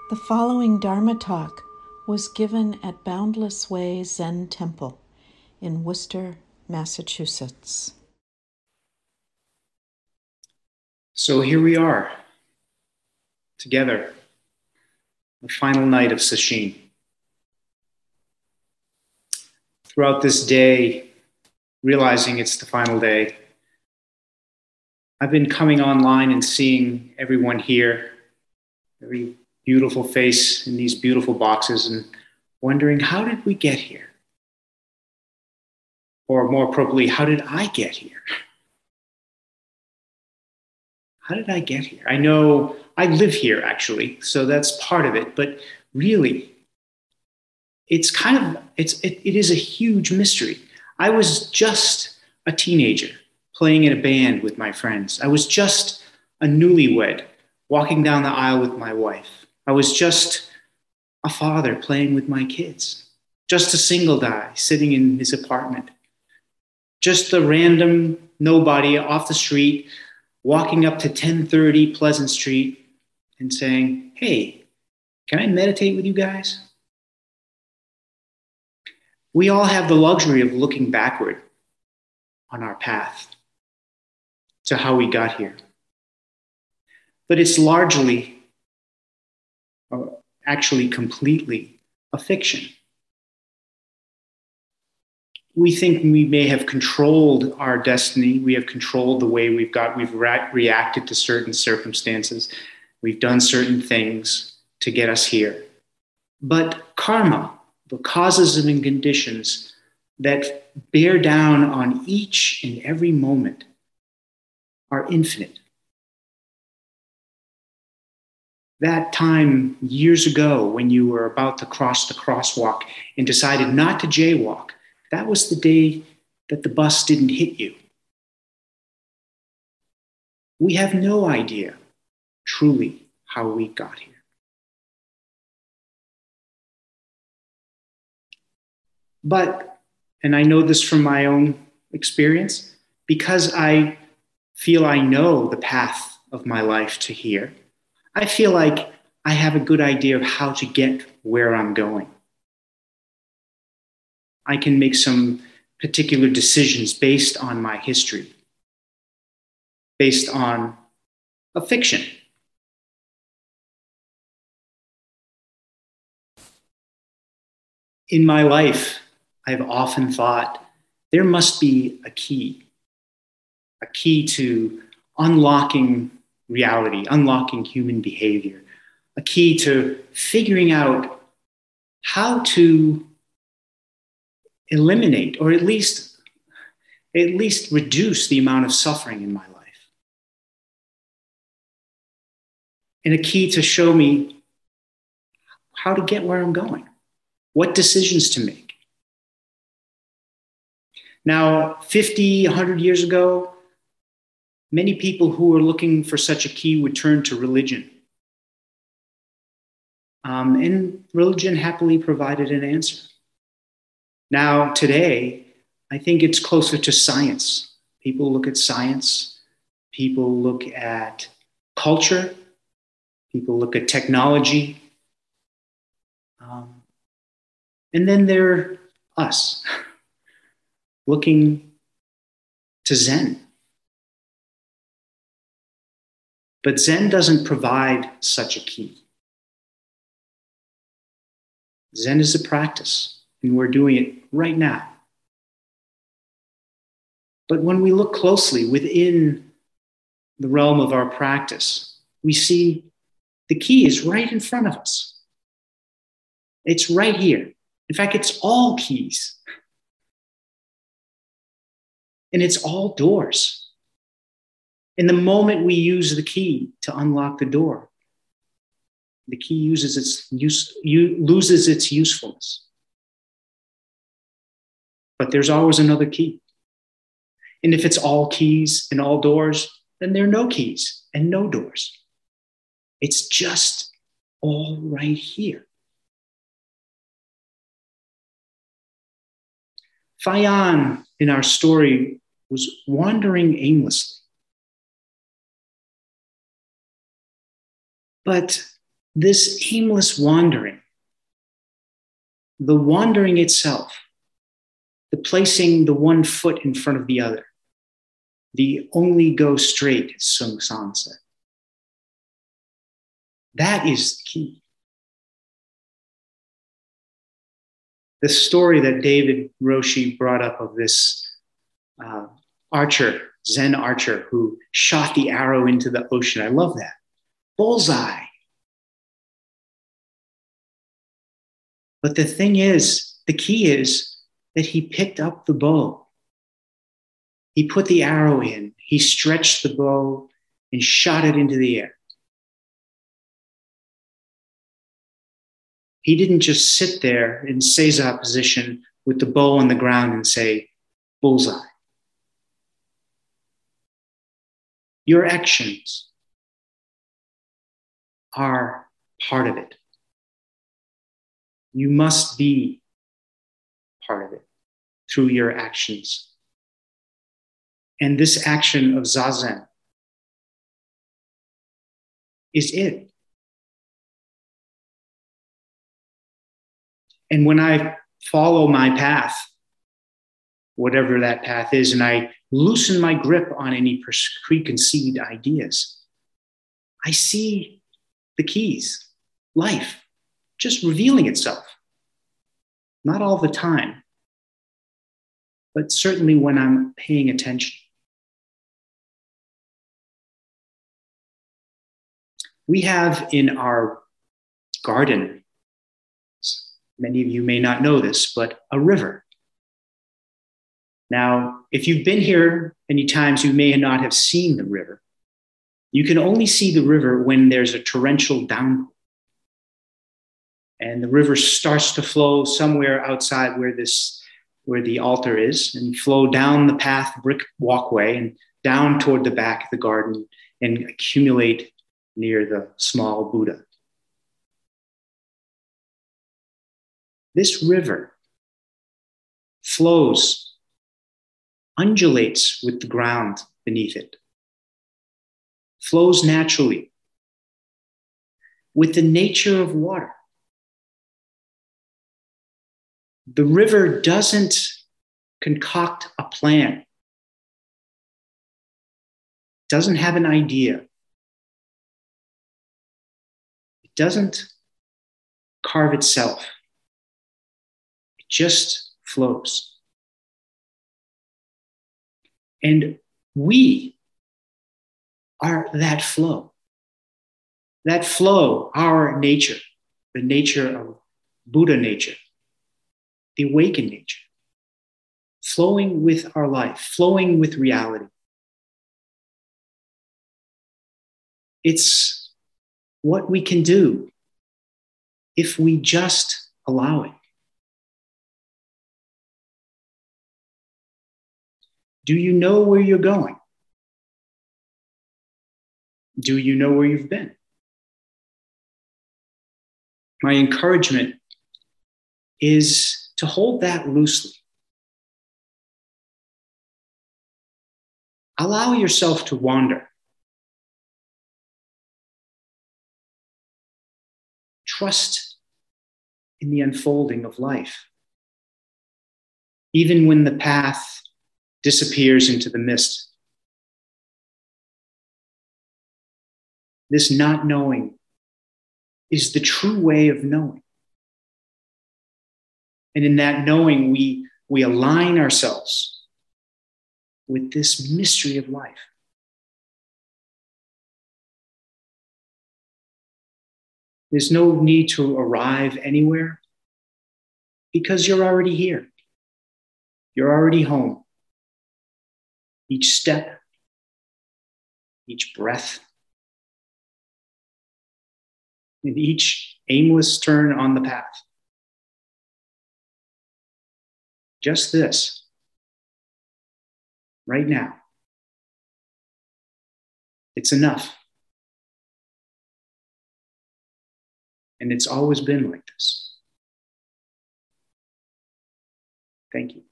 The following Dharma talk was given at Boundless Way Zen Temple in Worcester, Massachusetts. So here we are, together, the final night of Sesshin. Throughout this day, realizing it's the final day, I've been coming online and seeing everyone here, every beautiful face in these beautiful boxes, and wondering, how did we get here? Or more appropriately, how did I get here? How did I get here? I know I live here, actually, so that's part of it, but really, it is a huge mystery. I was just a teenager playing in a band with my friends. I was just a newlywed walking down the aisle with my wife. I was just a father playing with my kids. Just a single guy sitting in his apartment. Just a random nobody off the street walking up to 1030 Pleasant Street and saying, "Hey, can I meditate with you guys?" We all have the luxury of looking backward on our path to how we got here. But it's largely, or actually completely, a fiction. We think we may have controlled our destiny. We have controlled the way we've reacted to certain circumstances. We've done certain things to get us here. But karma, the causes and conditions that bear down on each and every moment, are infinite. That time years ago when you were about to cross the crosswalk and decided not to jaywalk, that was the day that the bus didn't hit you. We have no idea truly how we got here. But, and I know this from my own experience, because I feel I know the path of my life to here, I feel like I have a good idea of how to get where I'm going. I can make some particular decisions based on my history, based on a fiction. In my life, I've often thought there must be a key to unlocking reality, unlocking human behavior, a key to figuring out how to eliminate or at least reduce the amount of suffering in my life. And a key to show me how to get where I'm going, what decisions to make. Now, 50, 100 years ago, many people who were looking for such a key would turn to religion. And religion happily provided an answer. Now, today, I think it's closer to science. People look at science, people look at culture, people look at technology, and then there are us looking to Zen. But Zen doesn't provide such a key. Zen is a practice, and we're doing it right now. But when we look closely within the realm of our practice, we see the key is right in front of us. It's right here. In fact, it's all keys. And it's all doors. And the moment we use the key to unlock the door, the key loses its usefulness. But there's always another key. And if it's all keys and all doors, then there are no keys and no doors. It's just all right here. Fayan, in our story, was wandering aimlessly. But this aimless wandering, the wandering itself, the placing the one foot in front of the other, the only go straight, as Sung San said. That is the key. The story that David Roshi brought up of this archer, Zen archer, who shot the arrow into the ocean. I love that. Bullseye. But the thing is, the key is that he picked up the bow. He put the arrow in. He stretched the bow and shot it into the air. He didn't just sit there in Seiza position with the bow on the ground and say, bullseye. Your actions are part of it. You must be part of it through your actions. And this action of Zazen is it. And when I follow my path, whatever that path is, and I loosen my grip on any preconceived ideas, I see the keys, life, just revealing itself. Not all the time, but certainly when I'm paying attention. We have in our garden, many of you may not know this, but a river. Now, if you've been here many times, you may not have seen the river. You can only see the river when there's a torrential downpour. And the river starts to flow somewhere outside where the altar is, and flow down the path, brick walkway, and down toward the back of the garden and accumulate near the small Buddha. This river flows, undulates with the ground beneath it, flows naturally with the nature of water. The river doesn't concoct a plan, doesn't have an idea. It doesn't carve itself. It just flows. And we are that flow. That flow, our nature, the nature of Buddha nature, the awakened nature, flowing with our life, flowing with reality. It's what we can do if we just allow it. Do you know where you're going? Do you know where you've been? My encouragement is to hold that loosely. Allow yourself to wander. Trust in the unfolding of life. Even when the path disappears into the mist, this not knowing is the true way of knowing. And in that knowing, we align ourselves with this mystery of life. There's no need to arrive anywhere because you're already here. You're already home. Each step, each breath, and each aimless turn on the path. Just this, right now. It's enough. And it's always been like this. Thank you.